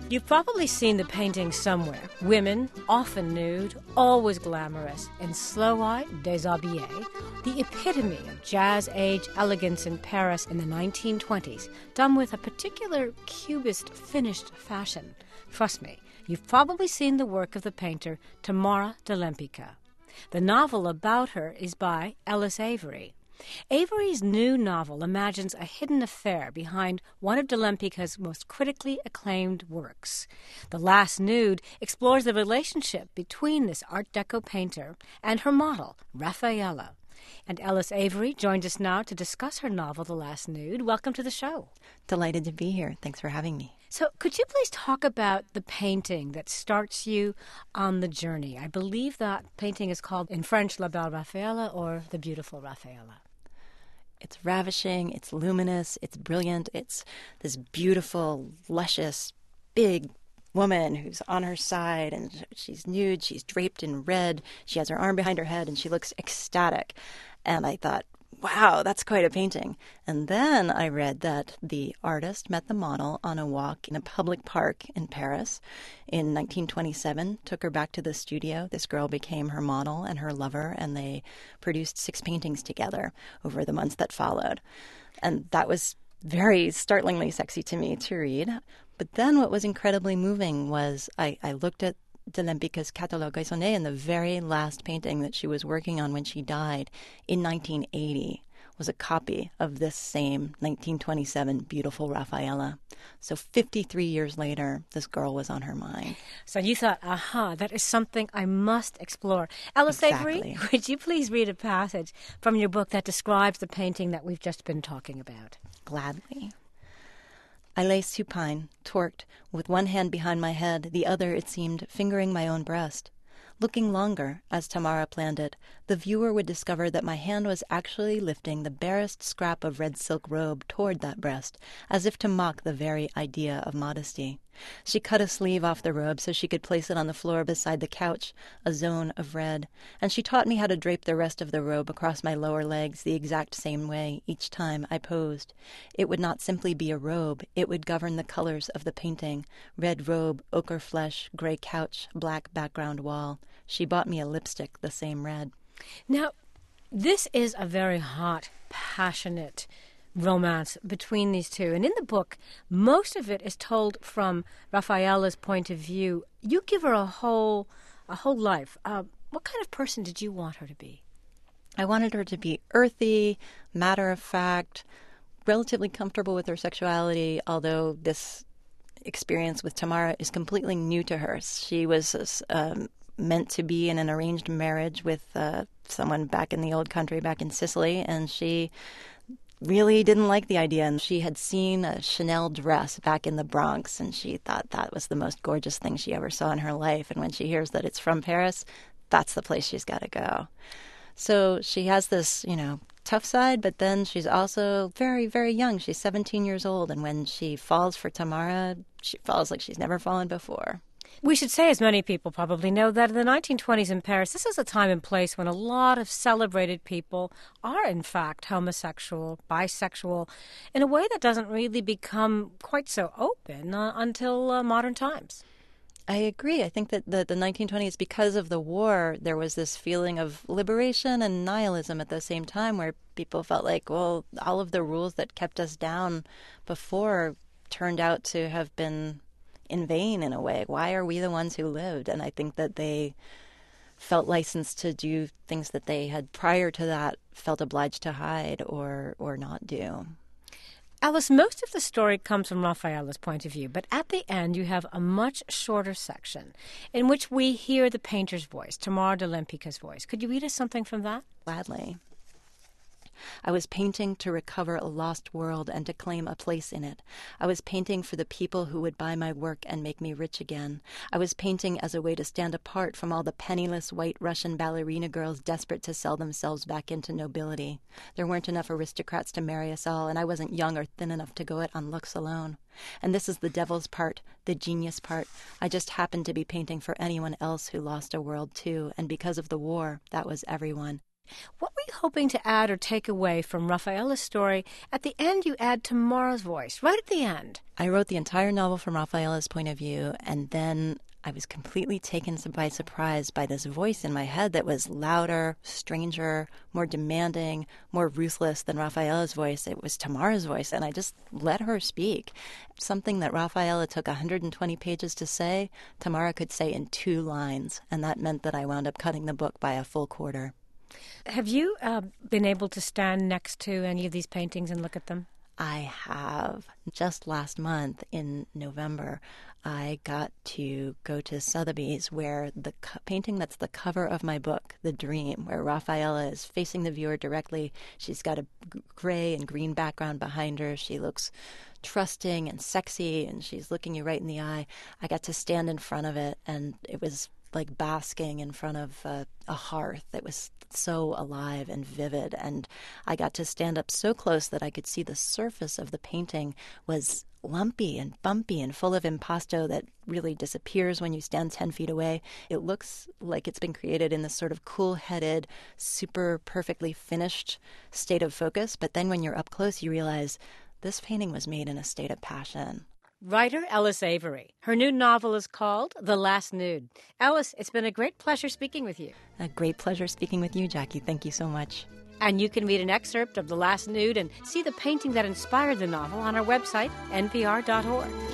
You've probably seen the painting somewhere. Women, often nude, always glamorous, in slow-eyed, déshabillé, the epitome of jazz-age elegance in Paris in the 1920s, done with a particular cubist finished fashion. Trust me, you've probably seen the work of the painter Tamara de Lempicka. The novel about her is by Ellis Avery. Avery's new novel imagines a hidden affair behind one of de Lempicka's most critically acclaimed works. The Last Nude explores the relationship between this Art Deco painter and her model, Raffaella. And Ellis Avery joins us now to discuss her novel, The Last Nude. Welcome to the show. Delighted to be here. Thanks for having me. So could you please talk about the painting that starts you on the journey? I believe that painting is called, in French, La Belle Raffaella, or The Beautiful Raffaella. It's ravishing, it's luminous, it's brilliant. It's this beautiful, luscious, big woman who's on her side, and she's nude, she's draped in red, she has her arm behind her head, and she looks ecstatic. And I thought, wow, that's quite a painting. And then I read that the artist met the model on a walk in a public park in Paris in 1927, took her back to the studio. This girl became her model and her lover, and they produced 6 paintings together over the months that followed. And that was very startlingly sexy to me to read. But then what was incredibly moving was I looked at de Lempicka's Catalogue Raisonné, and the very last painting that she was working on when she died in 1980 was a copy of this same 1927 beautiful Raffaella. So 53 years later, this girl was on her mind. So you thought, aha, that is something I must explore. Ellis Avery, would you please read a passage from your book that describes the painting that we've just been talking about? Gladly. I lay supine, torqued, with one hand behind my head, the other, it seemed, fingering my own breast. Looking longer, as Tamara planned it, the viewer would discover that my hand was actually lifting the barest scrap of red silk robe toward that breast, as if to mock the very idea of modesty. She cut a sleeve off the robe so she could place it on the floor beside the couch, a zone of red, and she taught me how to drape the rest of the robe across my lower legs the exact same way each time I posed. It would not simply be a robe, it would govern the colors of the painting: red robe, ochre flesh, gray couch, black background wall. She bought me a lipstick the same red. Now, this is a very hot, passionate romance between these two. And in the book, most of it is told from Raffaella's point of view. You give her a whole life. What kind of person did you want her to be? I wanted her to be earthy, matter-of-fact, relatively comfortable with her sexuality, although this experience with Tamara is completely new to her. She was meant to be in an arranged marriage with someone back in the old country, back in Sicily, and she really didn't like the idea. And she had seen a Chanel dress back in the Bronx, and she thought that was the most gorgeous thing she ever saw in her life. And when she hears that it's from Paris, that's the place she's got to go. So she has this, tough side, but then she's also very, very young. She's 17 years old, and when she falls for Tamara, she falls like she's never fallen before. We should say, as many people probably know, that in the 1920s in Paris, this is a time and place when a lot of celebrated people are, in fact, homosexual, bisexual, in a way that doesn't really become quite so open until modern times. I agree. I think that the 1920s, because of the war, there was this feeling of liberation and nihilism at the same time, where people felt like, well, all of the rules that kept us down before turned out to have been in vain in a way. Why are we the ones who lived? And I think that they felt licensed to do things that they had prior to that felt obliged to hide or not do. Alice, most of the story comes from Raffaella's point of view, but at the end you have a much shorter section in which we hear the painter's voice, Tamara de Lempicka's voice. Could you read us something from that? Gladly. I was painting to recover a lost world and to claim a place in it. I was painting for the people who would buy my work and make me rich again. I was painting as a way to stand apart from all the penniless white Russian ballerina girls desperate to sell themselves back into nobility. There weren't enough aristocrats to marry us all, and I wasn't young or thin enough to go it on looks alone. And this is the devil's part, the genius part. I just happened to be painting for anyone else who lost a world too, and because of the war, that was everyone. What were you hoping to add or take away from Rafaela's story? At the end, you add Tamara's voice, right at the end. I wrote the entire novel from Rafaela's point of view, and then I was completely taken by surprise by this voice in my head that was louder, stranger, more demanding, more ruthless than Rafaela's voice. It was Tamara's voice, and I just let her speak. Something that Rafaela took 120 pages to say, Tamara could say in 2 lines, and that meant that I wound up cutting the book by a full quarter. Have you been able to stand next to any of these paintings and look at them? I have. Just last month in November, I got to go to Sotheby's, where the painting that's the cover of my book, The Dream, where Rafaela is facing the viewer directly. She's got a gray and green background behind her. She looks trusting and sexy, and she's looking you right in the eye. I got to stand in front of it, and it was like basking in front of a hearth. It was so alive and vivid, and I got to stand up so close that I could see the surface of the painting was lumpy and bumpy and full of impasto that really disappears when you stand 10 feet away. It looks like it's been created in this sort of cool-headed, super perfectly finished state of focus, but then when you're up close, you realize this painting was made in a state of passion. Writer Ellis Avery. Her new novel is called The Last Nude. Ellis, it's been a great pleasure speaking with you. A great pleasure speaking with you, Jackie. Thank you so much. And you can read an excerpt of The Last Nude and see the painting that inspired the novel on our website, npr.org.